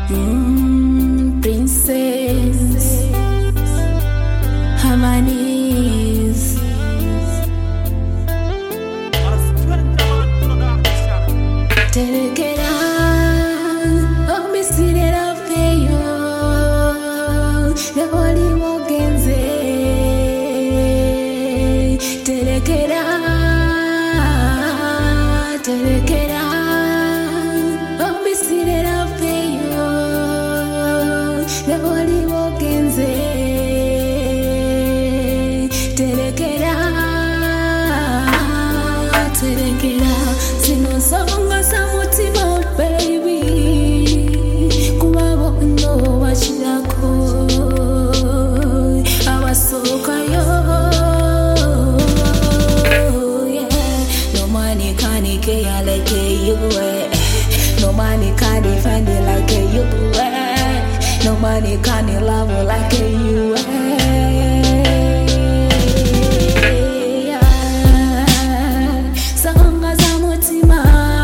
Princess Harmonies. Take it on, oh, me see that I feel the holy walking day. Take it on, take it on, oh, me see that I feel the holy walking day. Take it on, take it on, sing a song. Baby, kuba no wachirako abasoka yo, yeah. No money can care like you, no money can defend it like you, no money can love like you, yeah. Sanga za mutima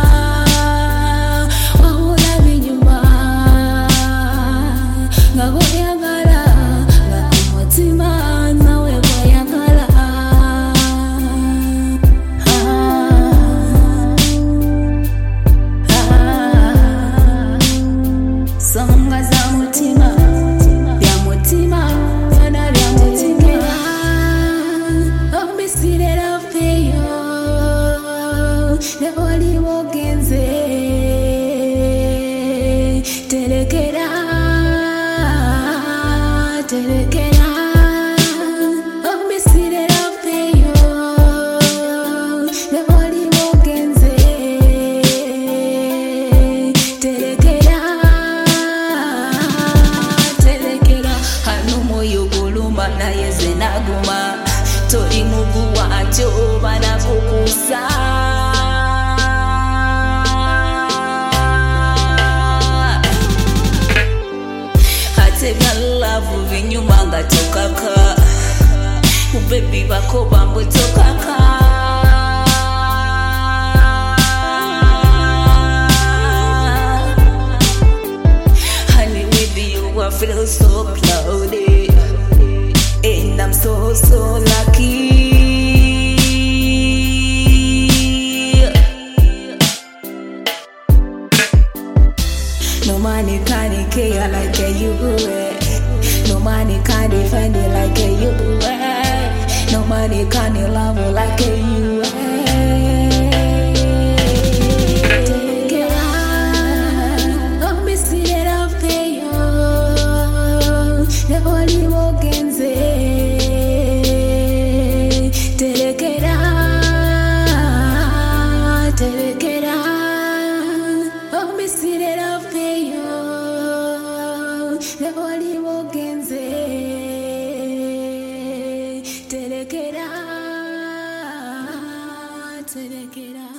the holy walking day. Take it out, take it out. Oh, me see that I feel the holy walking day. Take it out, take it out. Hanumo yoguluma na yeze naguma. Tori mugu wa ajo bana kukusa. Love vinyuma ngatokaka ubebi bako bambo tokaka honey with you I feel so cloudy and I'm so lucky. No money can care like you, no money can defend it like you, no money can love like you. Take it out, oh, me see that I feel the holy walking day. Take it out, take it out, oh, me see that I feel the holy walking day. Take it out, take it out.